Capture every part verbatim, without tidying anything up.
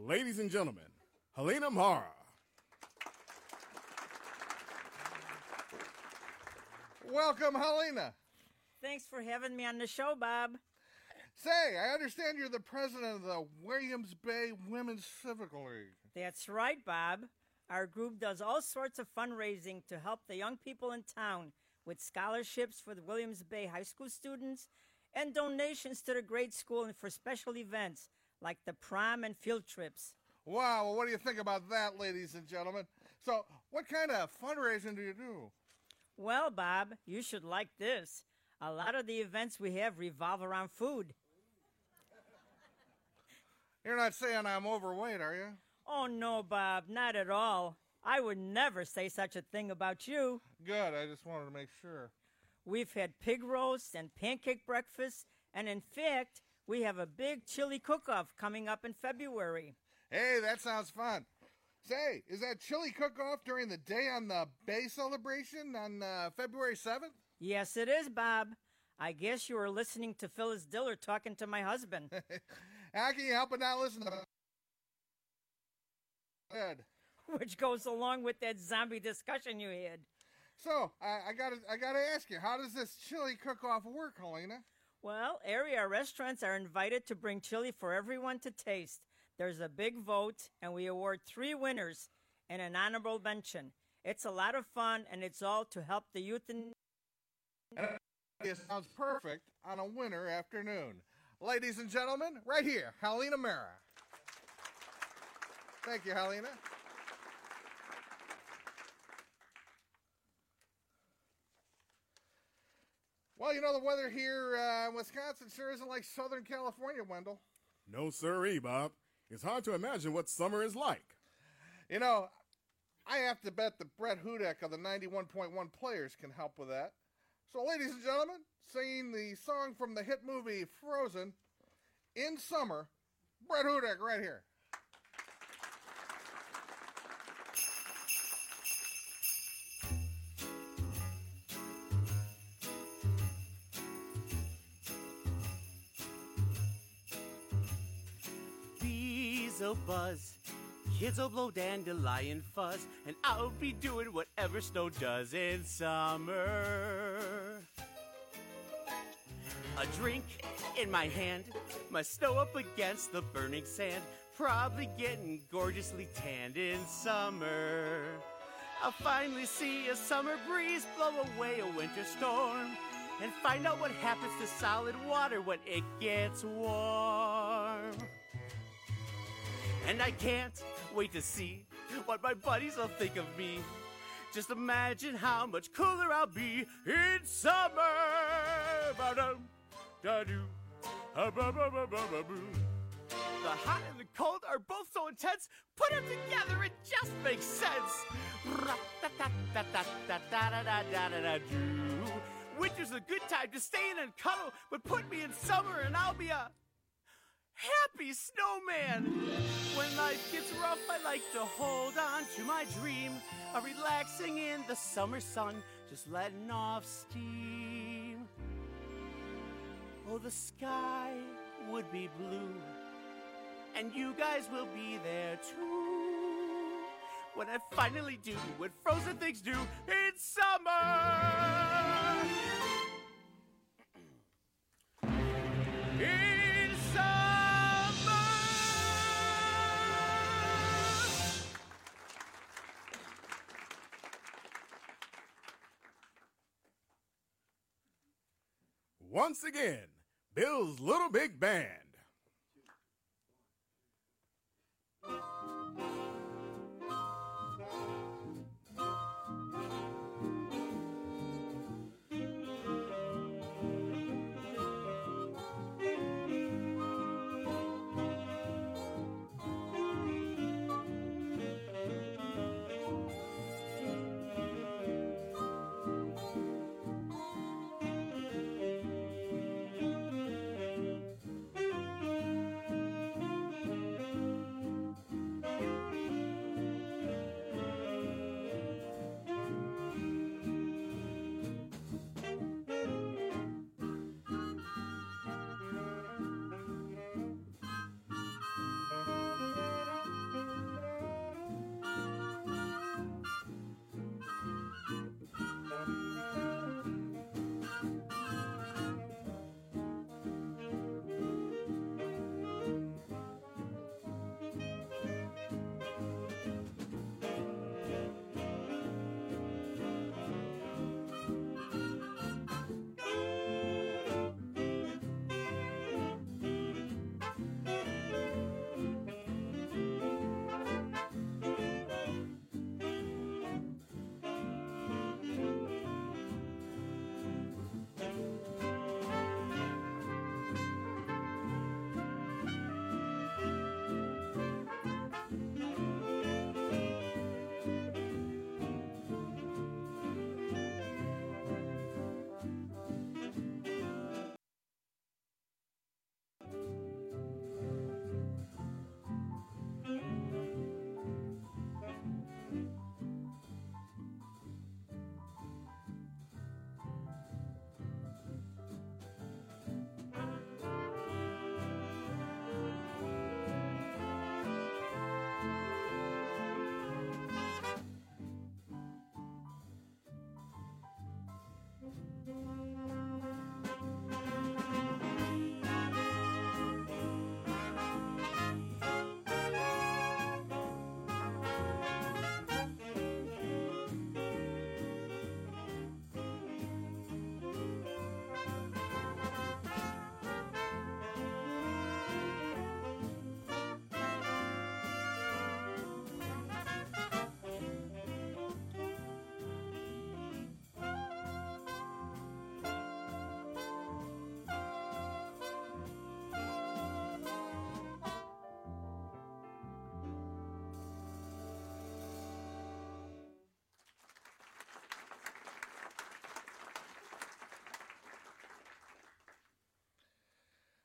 Ladies and gentlemen, Helena Mara. Welcome, Helena. Thanks for having me on the show, Bob. Say, I understand you're the president of the Williams Bay Women's Civic League. That's right, Bob. Our group does all sorts of fundraising to help the young people in town with scholarships for the Williams Bay High School students and donations to the grade school and for special events like the prom and field trips. Wow, well, what do you think about that, ladies and gentlemen? So, what kind of fundraising do you do? Well, Bob, you should like this. A lot of the events we have revolve around food. You're not saying I'm overweight, are you? Oh, no, Bob, not at all. I would never say such a thing about you. Good, I just wanted to make sure. We've had pig roasts and pancake breakfasts, and in fact, we have a big chili cook-off coming up in February. Hey, that sounds fun. Say, is that chili cook-off during the Day on the Bay celebration on uh, February seventh? Yes, it is, Bob. I guess you were listening to Phyllis Diller talking to my husband. How can you help but not listen to that? Which goes along with that zombie discussion you had. So, I, I gotta I gotta ask you, how does this chili cook-off work, Helena? Well, area restaurants are invited to bring chili for everyone to taste. There's a big vote, and we award three winners and an honorable mention. It's a lot of fun, and it's all to help the youth in... It sounds perfect on a winter afternoon. Ladies and gentlemen, right here, Helena Mara. Thank you, Helena. Well, you know, the weather here uh, in Wisconsin sure isn't like Southern California, Wendell. No siree, Bob. It's hard to imagine what summer is like. You know, I have to bet that Brett Hudak of the ninety-one point one Players can help with that. So, ladies and gentlemen, singing the song from the hit movie Frozen, In Summer, Brett Hudak right here. Bees will buzz, kids will blow dandelion fuzz, and I'll be doing whatever snow does in summer. A drink in my hand, my snow up against the burning sand, probably getting gorgeously tanned in summer. I'll finally see a summer breeze blow away a winter storm, and find out what happens to solid water when it gets warm. And I can't wait to see what my buddies will think of me. Just imagine how much cooler I'll be in summer. Ba-dum, da-doo, ah-ba-ba-ba-ba-ba-boo. The hot and the cold are both so intense. Put them together, it just makes sense. Ra-ta-ta-ta-ta-ta-ta-da-da-da-da-da-doo. Winter's a good time to stay in and cuddle, but put me in summer and I'll be a happy snowman. When life gets rough, I like to hold on to my dream of relaxing in the summer sun, just letting off steam. Oh, the sky would be blue, and you guys will be there too, when I finally do what frozen things do in summer. In summer. Once again, Bill's Little Big Band.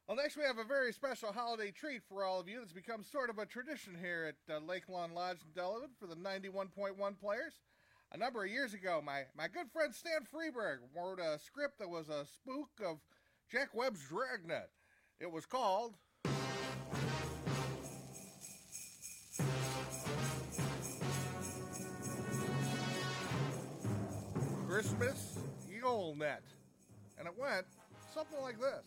Well, next we have a very special holiday treat for all of you that's become sort of a tradition here at uh, Lake Lawn Lodge in Delavan for the ninety-one point one players. A number of years ago, my, my good friend Stan Freeberg wrote a script that was a spook of Jack Webb's Dragnet. It was called Christmas Yule-Net. And it went something like this.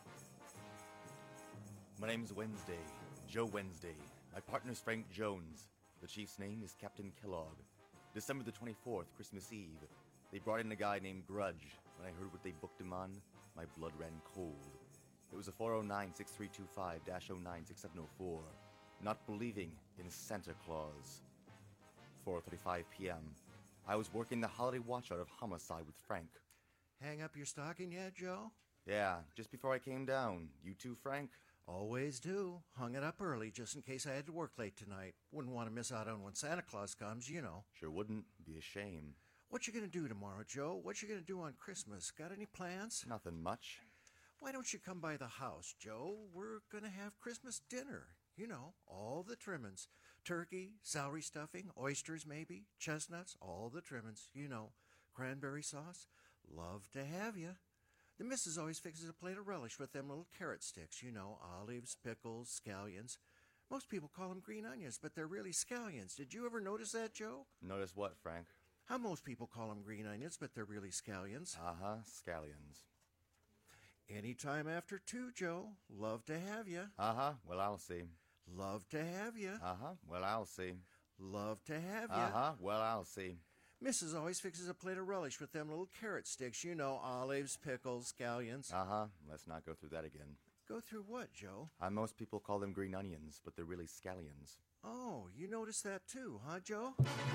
My name's Wednesday, Joe Wednesday. My partner's Frank Jones. The chief's name is Captain Kellogg. December the twenty-fourth, Christmas Eve. They brought in a guy named Grudge. When I heard what they booked him on, my blood ran cold. It was a four oh nine, six three two five, oh nine six seven oh four. Not believing in Santa Claus. four thirty-five p.m. I was working the holiday watch out of Homicide with Frank. Hang up your stocking yet, Joe? Yeah, just before I came down. You too, Frank? Always do. Hung it up early just in case I had to work late tonight. Wouldn't want to miss out on when Santa Claus comes, you know. Sure wouldn't. Be a shame. What you gonna do tomorrow, Joe? What you gonna do on Christmas? Got any plans? Nothing much. Why don't you come by the house, Joe? We're gonna have Christmas dinner. You know, all the trimmings. Turkey, celery stuffing, oysters maybe, chestnuts, all the trimmings. You know, cranberry sauce. Love to have you. The missus always fixes a plate of relish with them little carrot sticks, you know, olives, pickles, scallions. Most people call them green onions, but they're really scallions. Did you ever notice that, Joe? Notice what, Frank? How most people call them green onions, but they're really scallions. Uh-huh, scallions. Anytime after two, Joe. Love to have you. Uh-huh, well, I'll see. Love to have you. Uh-huh, well, I'll see. Love to have you. Uh-huh, well, I'll see. Missus always fixes a plate of relish with them little carrot sticks, you know, olives, pickles, scallions. Uh-huh, let's not go through that again. Go through what, Joe? Uh, most people call them green onions, but they're really scallions. Oh, you noticed that too, huh, Joe?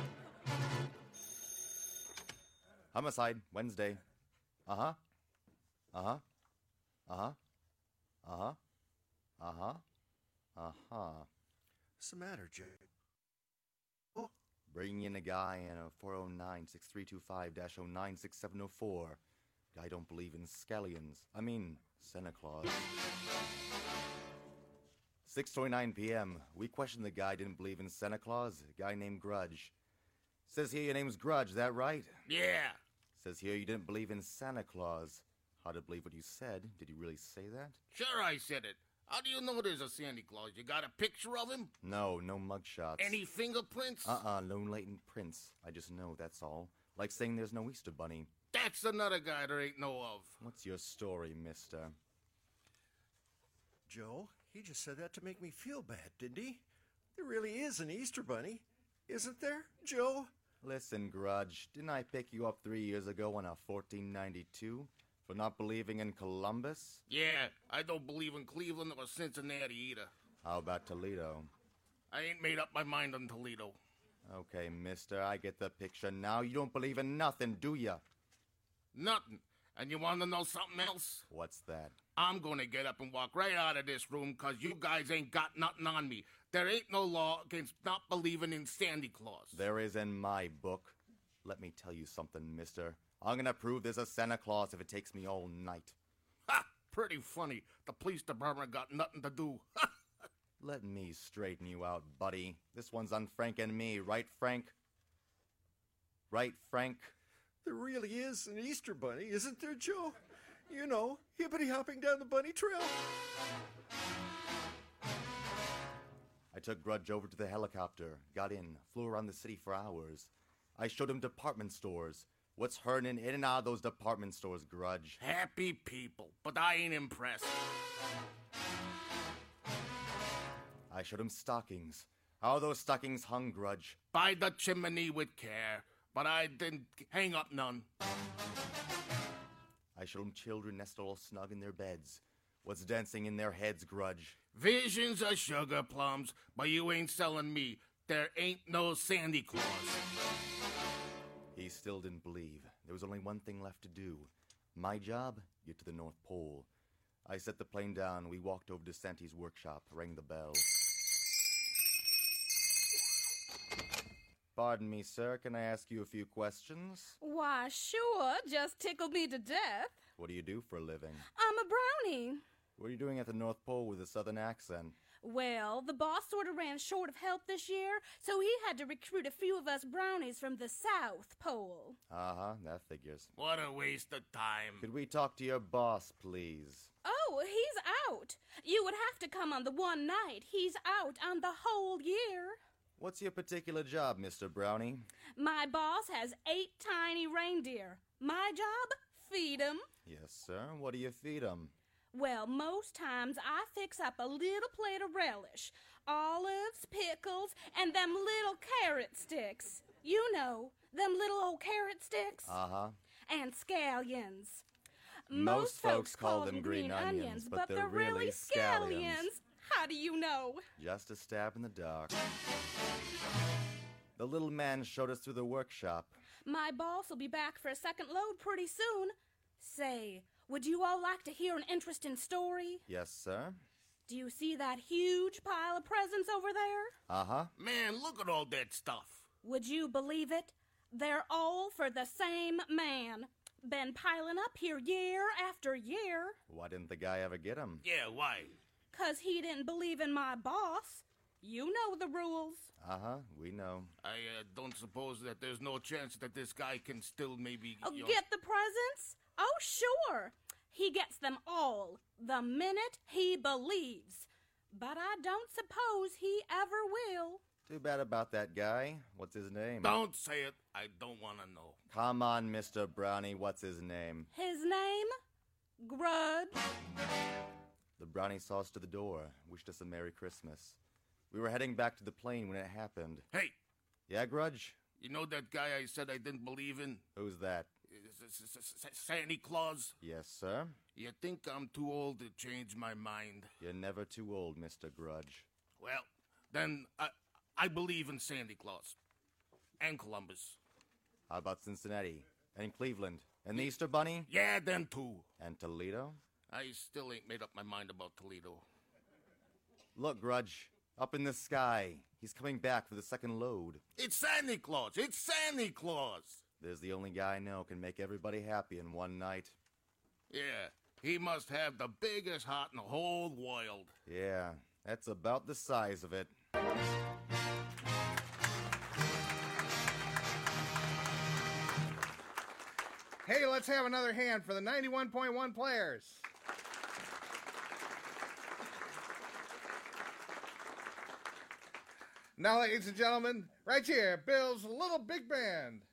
Homicide, Wednesday. Uh-huh. Uh-huh. Uh-huh. Uh-huh. Uh-huh. Uh-huh. What's the matter, Joe? Bringing in a guy in a four oh nine, six three two five, oh nine six seven oh four. Guy don't believe in scallions. I mean, Santa Claus. six twenty-nine p.m. We questioned the guy didn't believe in Santa Claus. A guy named Grudge. Says here your name's Grudge, that right? Yeah. Says here you didn't believe in Santa Claus. Hard to believe what you said. Did you really say that? Sure I said it. How do you know there's a Santa Claus? You got a picture of him? No, no mugshots. Any fingerprints? Uh-uh, no latent prints. I just know, that's all. Like saying there's no Easter Bunny. That's another guy there ain't no of. What's your story, mister? Joe, he just said that to make me feel bad, didn't he? There really is an Easter Bunny, isn't there, Joe? Listen, Grudge, didn't I pick you up three years ago on a fourteen ninety-two? For not believing in Columbus? Yeah, I don't believe in Cleveland or Cincinnati either. How about Toledo? I ain't made up my mind on Toledo. Okay, mister, I get the picture now. You don't believe in nothing, do ya? Nothing. And you want to know something else? What's that? I'm going to get up and walk right out of this room because you guys ain't got nothing on me. There ain't no law against not believing in Santa Claus. There is in my book. Let me tell you something, mister. I'm gonna prove there's a Santa Claus if it takes me all night. Ha! Pretty funny. The police department got nothing to do. Let me straighten you out, buddy. This one's on Frank and me, right, Frank? Right, Frank? There really is an Easter Bunny, isn't there, Joe? You know, hippity-hopping down the bunny trail. I took Grudge over to the helicopter, got in, flew around the city for hours. I showed him department stores. What's hurting in and out of those department stores, Grudge? Happy people, but I ain't impressed. I showed him stockings. How are those stockings hung, Grudge? By the chimney with care, but I didn't hang up none. I showed him children nestled all snug in their beds. What's dancing in their heads, Grudge? Visions of sugar plums, but you ain't selling me. There ain't no Santa Claus. He still didn't believe. There was only one thing left to do. My job? Get to the North Pole. I set the plane down. We walked over to Santy's workshop, rang the bell. Pardon me, sir. Can I ask you a few questions? Why, sure. Just tickled me to death. What do you do for a living? I'm a brownie. What are you doing at the North Pole with a southern accent? Well, the boss sort of ran short of help this year, so he had to recruit a few of us brownies from the South Pole. Uh-huh, that figures. What a waste of time. Could we talk to your boss, please? Oh, he's out. You would have to come on the one night. He's out on the whole year. What's your particular job, Mister Brownie? My boss has eight tiny reindeer. My job? Feed 'em. Yes, sir. What do you feed 'em? Well, most times I fix up a little plate of relish, olives, pickles, and them little carrot sticks. You know, them little old carrot sticks. Uh-huh. And scallions. Most folks call them green onions, but they're really scallions. How do you know? Just a stab in the dark. The little man showed us through the workshop. My boss will be back for a second load pretty soon. Say, would you all like to hear an interesting story? Yes, sir. Do you see that huge pile of presents over there? Uh-huh. Man, look at all that stuff. Would you believe it? They're all for the same man. Been piling up here year after year. Why didn't the guy ever get 'em? Yeah, why? 'Cause he didn't believe in my boss. You know the rules. Uh-huh, we know. I uh, don't suppose that there's no chance that this guy can still maybe... Oh, you know- get the presents? Oh, sure. He gets them all the minute he believes. But I don't suppose he ever will. Too bad about that guy. What's his name? Don't say it. I don't want to know. Come on, Mister Brownie. What's his name? His name? Grudge. The Brownie saw us to the door, wished us a Merry Christmas. We were heading back to the plane when it happened. Hey, Yeah, Grudge? you know that guy I said I didn't believe in? Who's that? S- S- S- S- Santa Claus? Yes, sir? You think I'm too old to change my mind? You're never too old, Mister Grudge. Well, then I, I believe in Santa Claus. And Columbus. How about Cincinnati? And Cleveland? And the Easter Bunny? Yeah, them too. And Toledo? I still ain't made up my mind about Toledo. Look, Grudge. Up in the sky. He's coming back for the second load. It's Santa Claus! It's Santa Claus! There's the only guy I know can make everybody happy in one night. Yeah, he must have the biggest heart in the whole world. Yeah, that's about the size of it. Hey, let's have another hand for the ninety-one point one players. Now, ladies and gentlemen, right here, Bill's Little Big Band.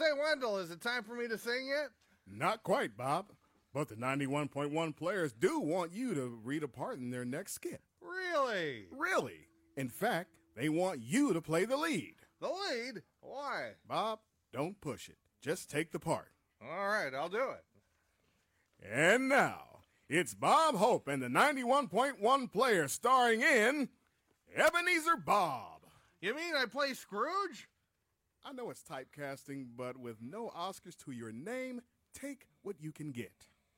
Say, Wendell, is it time for me to sing yet? Not quite, Bob. But the ninety-one point one players do want you to read a part in their next skit. Really? Really? In fact, they want you to play the lead. The lead? Why? Bob, don't push it. Just take the part. All right, I'll do it. And now, it's Bob Hope and the ninety-one point one players starring in Ebenezer Bob. You mean I play Scrooge? I know it's typecasting, but with no Oscars to your name, take what you can get.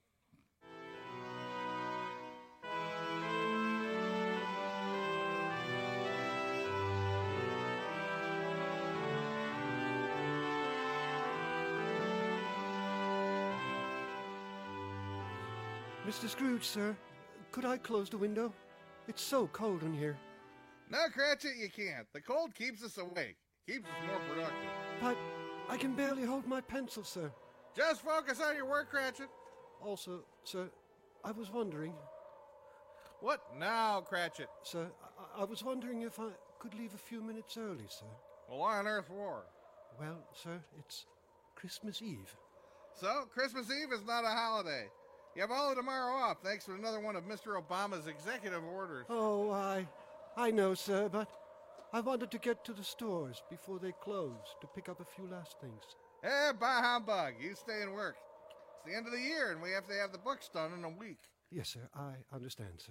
Mister Scrooge, sir, could I close the window? It's so cold in here. No, Cratchit, you can't. The cold keeps us awake. Keeps us more productive. But I can barely hold my pencil, sir. Just focus on your work, Cratchit. Also, sir, I was wondering... What now, Cratchit? Sir, I, I was wondering if I could leave a few minutes early, sir. Well, why on earth for? Well, sir, it's Christmas Eve. So, Christmas Eve is not a holiday. You have all of tomorrow off, thanks to another one of Mister Obama's executive orders. Oh, I... I know, sir, but I wanted to get to the stores before they close to pick up a few last things. Eh, bah humbug. You stay and work. It's the end of the year, and we have to have the books done in a week. Yes, sir, I understand, sir.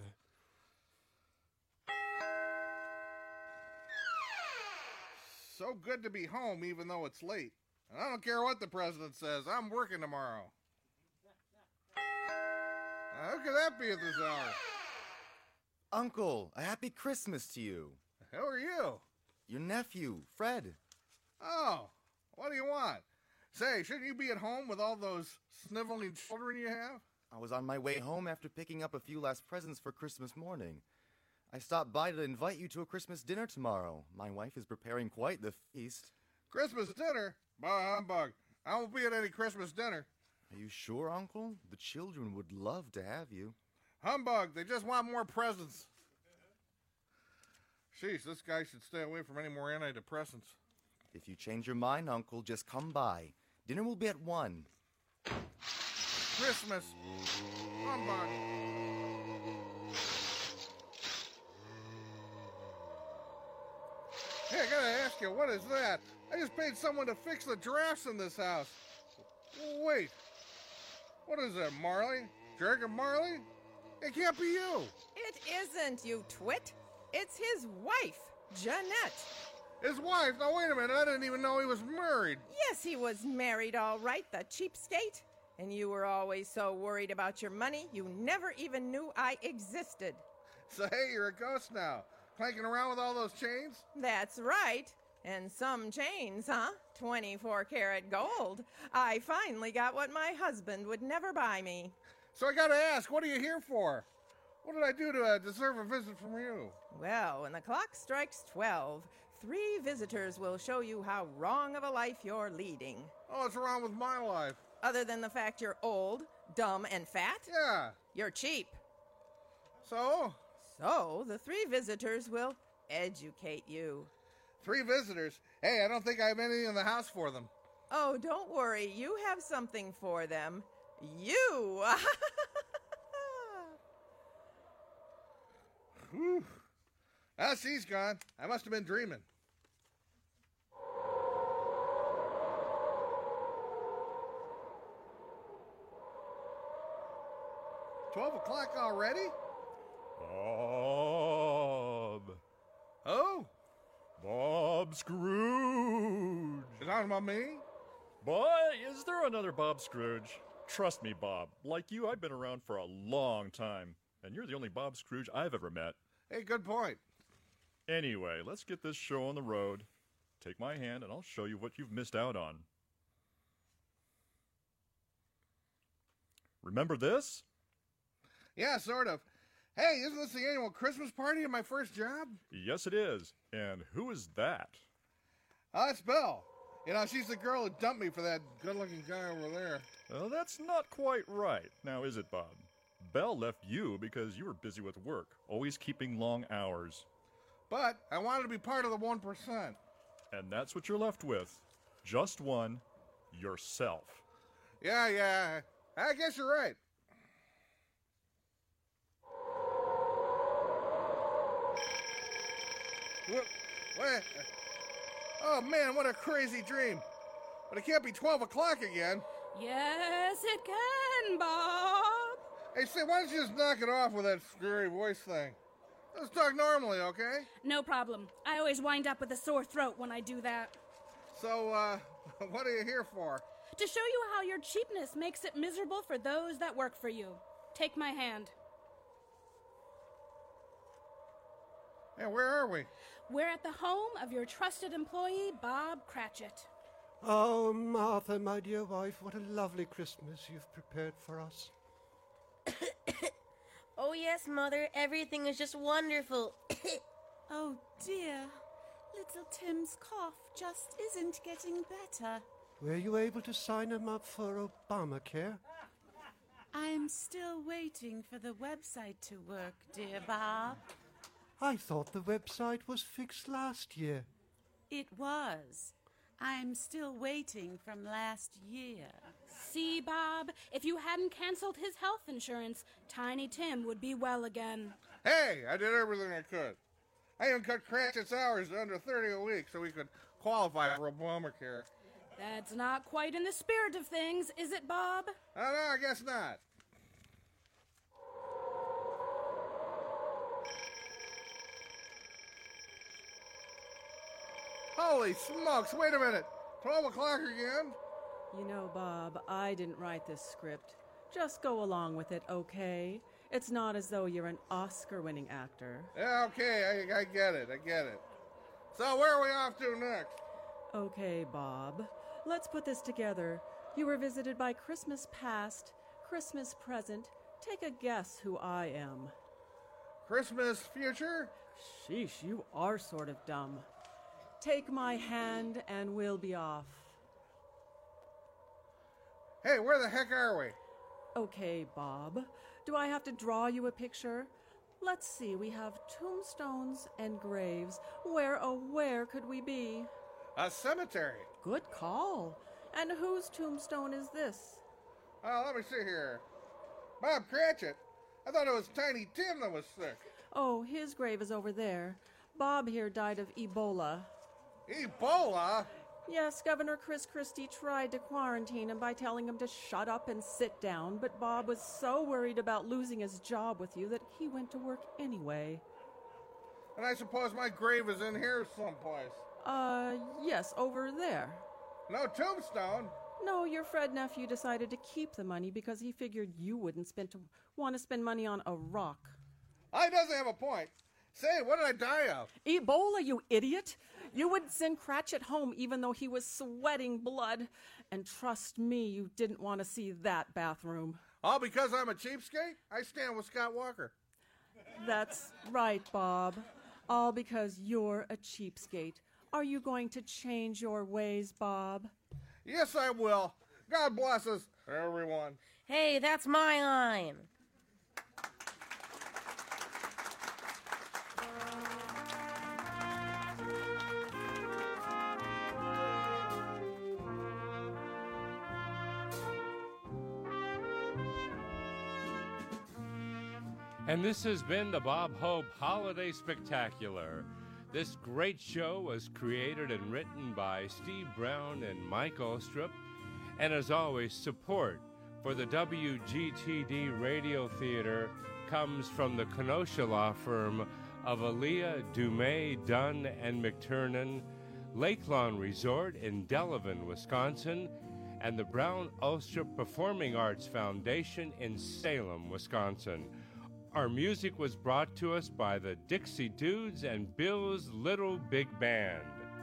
So good to be home, even though it's late. And I don't care what the president says. I'm working tomorrow. Now, who could that be at this hour? Uncle, a happy Christmas to you. Who are you? Your nephew, Fred. Oh, what do you want? Say, shouldn't you be at home with all those sniveling children you have? I was on my way home after picking up a few last presents for Christmas morning. I stopped by to invite you to a Christmas dinner tomorrow. My wife is preparing quite the feast. Christmas dinner? Bah humbug. I won't be at any Christmas dinner. Are you sure, Uncle? The children would love to have you. Humbug, they just want more presents. Sheesh, this guy should stay away from any more antidepressants. If you change your mind, Uncle, just come by. Dinner will be at one. Christmas. Humbug. Hey, I gotta ask you, what is that? I just paid someone to fix the drafts in this house. Wait. What is that, Marley? Jacob Marley? It can't be you. It isn't, you twit. It's his wife, Jeanette. His wife? Now, wait a minute. I didn't even know he was married. Yes, he was married, all right, the cheapskate. And you were always so worried about your money, you never even knew I existed. So, hey, you're a ghost now. Clanking around with all those chains? That's right. And some chains, huh? twenty-four karat gold. I finally got what my husband would never buy me. So I gotta ask, what are you here for? What did I do to uh, deserve a visit from you? Well, when the clock strikes twelve, three visitors will show you how wrong of a life you're leading. Oh, what's wrong with my life? Other than the fact you're old, dumb, and fat? Yeah. You're cheap. So? So, the three visitors will educate you. Three visitors? Hey, I don't think I have anything in the house for them. Oh, don't worry. You have something for them. You! Whew. Ah, she's gone. I must have been dreaming. Twelve o'clock already? Bob. Oh? Bob Scrooge. Is that about me? Boy, is there another Bob Scrooge? Trust me, Bob. Like you, I've been around for a long time, and you're the only Bob Scrooge I've ever met. Hey, good point. Anyway, let's get this show on the road. Take my hand, and I'll show you what you've missed out on. Remember this? Yeah, sort of. Hey, isn't this the annual Christmas party at my first job? Yes, it is. And who is that? Oh, it's Belle. You know, she's the girl who dumped me for that good-looking guy over there. Well, that's not quite right. Now, is it, Bob? Belle left you because you were busy with work, always keeping long hours. But I wanted to be part of the one percent. And that's what you're left with. Just one, yourself. Yeah, yeah. I guess you're right. What? What? Oh, man, what a crazy dream. But it can't be twelve o'clock again. Yes, it can, Bob. Hey, say, why don't you just knock it off with that scary voice thing? Let's talk normally, okay? No problem. I always wind up with a sore throat when I do that. So, uh, what are you here for? To show you how your cheapness makes it miserable for those that work for you. Take my hand. Hey, where are we? We're at the home of your trusted employee, Bob Cratchit. Oh, Martha, my dear wife, what a lovely Christmas you've prepared for us. Oh, yes, Mother, everything is just wonderful. Oh, dear. Little Tim's cough just isn't getting better. Were you able to sign him up for Obamacare? I'm still waiting for the website to work, dear Bob. I thought the website was fixed last year. It was. I'm still waiting from last year. See, Bob, if you hadn't canceled his health insurance, Tiny Tim would be well again. Hey, I did everything I could. I even cut Cratchit's hours to under thirty a week so he could qualify for Obamacare. That's not quite in the spirit of things, is it, Bob? Oh, no, I guess not. Holy smokes, wait a minute. twelve o'clock again? You know, Bob, I didn't write this script. Just go along with it, okay? It's not as though you're an Oscar-winning actor. Yeah, okay, I, I get it, I get it. So where are we off to next? Okay, Bob. Let's put this together. You were visited by Christmas past, Christmas present. Take a guess who I am. Christmas future? Sheesh, you are sort of dumb. Take my hand and we'll be off. Hey, where the heck are we? Okay, Bob. Do I have to draw you a picture? Let's see, we have tombstones and graves. Where, oh, where could we be? A cemetery. Good call. And whose tombstone is this? Oh, let me see here. Bob Cratchit. I thought it was Tiny Tim that was sick. Oh, his grave is over there. Bob here died of Ebola. Ebola? Yes, Governor Chris Christie tried to quarantine him by telling him to shut up and sit down, but Bob was so worried about losing his job with you that he went to work anyway. And I suppose my grave is in here someplace. Uh, yes, over there. No tombstone? No, your Fred nephew decided to keep the money because he figured you wouldn't spend to want to spend money on a rock. I doesn't have a point. Say, what did I die of? Ebola, you idiot! You would send Cratchit home even though he was sweating blood. And trust me, you didn't want to see that bathroom. All because I'm a cheapskate? I stand with Scott Walker. That's right, Bob. All because you're a cheapskate. Are you going to change your ways, Bob? Yes, I will. God bless us, everyone. Hey, that's my line. And this has been the Bob Hope Holiday Spectacular. This great show was created and written by Steve Brown and Mike Ostrup. And as always, support for the W G T D Radio Theater comes from the Kenosha law firm of Aaliyah, Dumais, Dunn, and McTurnan, Lakelawn Resort in Delavan, Wisconsin, and the Brown Ostrup Performing Arts Foundation in Salem, Wisconsin. Our music was brought to us by the Dixie Dudes and Bill's Little Big Band.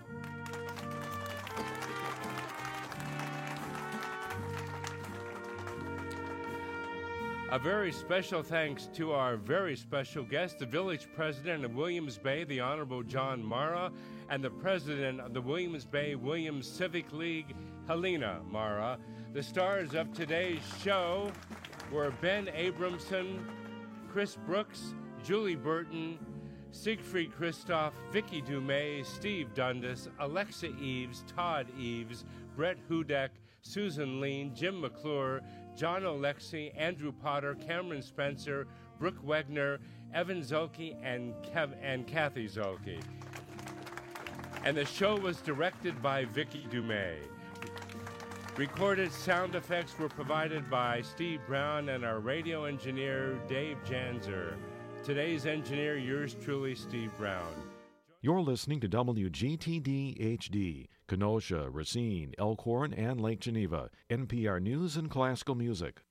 A very special thanks to our very special guest, the village president of Williams Bay, the Honorable John Mara, and the president of the Williams Bay Williams Civic League, Helena Mara. The stars of today's show were Ben Abramson, Chris Brooks, Julie Burton, Siegfried Christoph, Vicky Dumais, Steve Dundas, Alexa Eves, Todd Eves, Brett Hudak, Susan Lean, Jim McClure, John Alexi, Andrew Potter, Cameron Spencer, Brooke Wegner, Evan Zolke, and, Kev- and Kathy Zolke. And the show was directed by Vicky Dumais. Recorded sound effects were provided by Steve Brown and our radio engineer, Dave Janzer. Today's engineer, yours truly, Steve Brown. You're listening to W G T D H D, Kenosha, Racine, Elkhorn, and Lake Geneva, N P R News and Classical Music.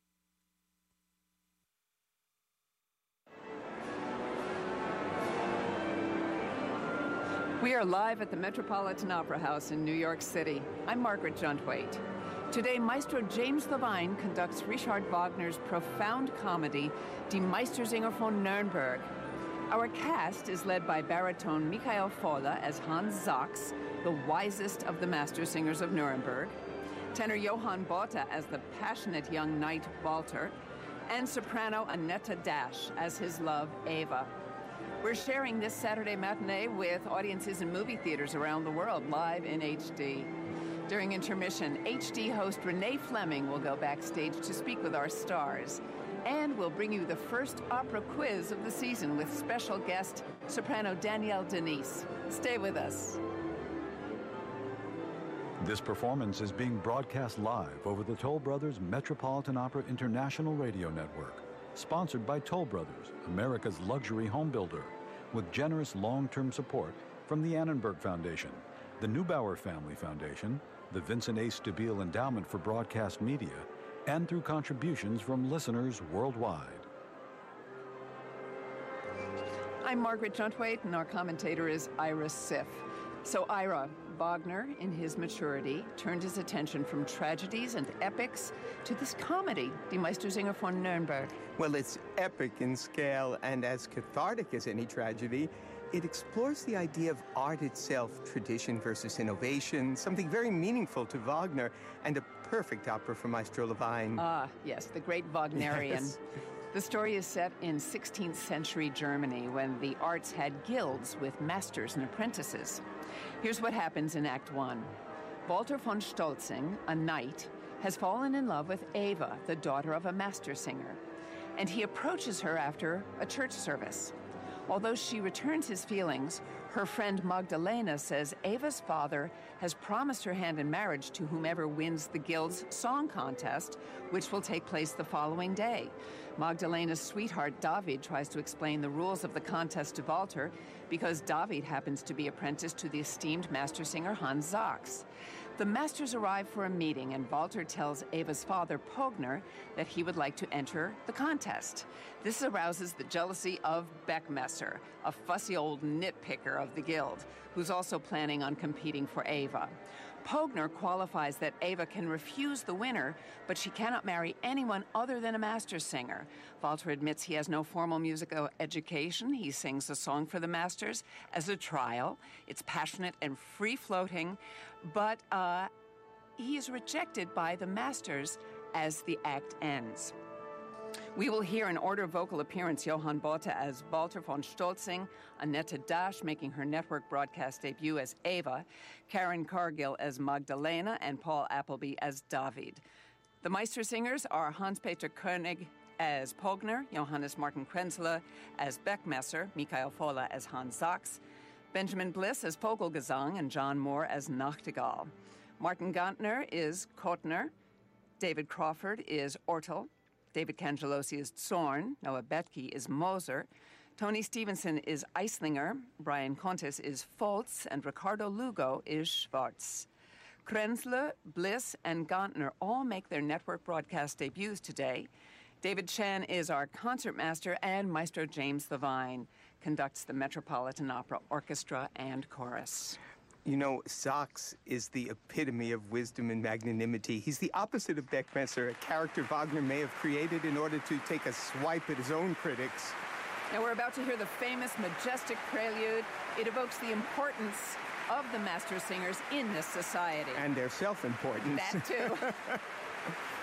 We are live at the Metropolitan Opera House in New York City. I'm Margaret Juntwaite. Today, Maestro James Levine conducts Richard Wagner's profound comedy, Die Meistersinger von Nürnberg. Our cast is led by baritone Michael Fola as Hans Sachs, the wisest of the master singers of Nuremberg, tenor Johann Botha as the passionate young knight Walter, and soprano Annette Dash as his love Eva. We're sharing this Saturday matinee with audiences in movie theaters around the world, live in H D. During intermission, H D host Renee Fleming will go backstage to speak with our stars. And we'll bring you the first opera quiz of the season with special guest, soprano Danielle Denise. Stay with us. This performance is being broadcast live over the Toll Brothers Metropolitan Opera International Radio Network, sponsored by Toll Brothers, America's luxury home builder, with generous long-term support from the Annenberg Foundation, the Neubauer Family Foundation, the Vincent A. Stabile Endowment for Broadcast Media, and through contributions from listeners worldwide. I'm Margaret Juntwaite, and our commentator is Ira Siff. So Ira, Wagner, in his maturity, turned his attention from tragedies and epics to this comedy, Die Meistersinger von Nürnberg. Well, it's epic in scale and as cathartic as any tragedy. It explores the idea of art itself, tradition versus innovation, something very meaningful to Wagner, and a perfect opera for Maestro Levine. Ah, yes, the great Wagnerian. Yes. The story is set in sixteenth century Germany when the arts had guilds with masters and apprentices. Here's what happens in Act One. Walter von Stolzing, a knight, has fallen in love with Eva, the daughter of a master singer, and he approaches her after a church service. Although she returns his feelings, her friend Magdalena says Eva's father has promised her hand in marriage to whomever wins the guild's song contest, which will take place the following day. Magdalena's sweetheart David tries to explain the rules of the contest to Walter because David happens to be apprenticed to the esteemed master singer Hans Sachs. The masters arrive for a meeting, and Walter tells Eva's father, Pogner, that he would like to enter the contest. This arouses the jealousy of Beckmesser, a fussy old nitpicker of the guild, who's also planning on competing for Eva. Pogner qualifies that Eva can refuse the winner, but she cannot marry anyone other than a master singer. Walter admits he has no formal musical education. He sings a song for the masters as a trial. It's passionate and free-floating, but uh, he is rejected by the masters as the act ends. We will hear in order of vocal appearance Johann Botha as Walter von Stolzing, Annette Dash making her network broadcast debut as Eva, Karen Cargill as Magdalena, and Paul Appleby as David. The Meistersingers are Hans-Peter Koenig as Pogner, Johannes Martin Krenzler as Beckmesser, Michael Fola as Hans Sachs, Benjamin Bliss as Vogelgesang, and John Moore as Nachtigall. Martin Gantner is Kotner, David Crawford is Ortel, David Cangelosi is Zorn, Noah Betke is Moser, Tony Stevenson is Eislinger, Brian Contes is Foltz, and Ricardo Lugo is Schwartz. Krenzler, Bliss, and Gantner all make their network broadcast debuts today. David Chan is our concertmaster, and Maestro James Levine conducts the Metropolitan Opera Orchestra and Chorus. You know, Sachs is the epitome of wisdom and magnanimity. He's the opposite of Beckmesser, a character Wagner may have created in order to take a swipe at his own critics. Now we're about to hear the famous, majestic prelude. It evokes the importance of the master singers in this society. And their self-importance. That too.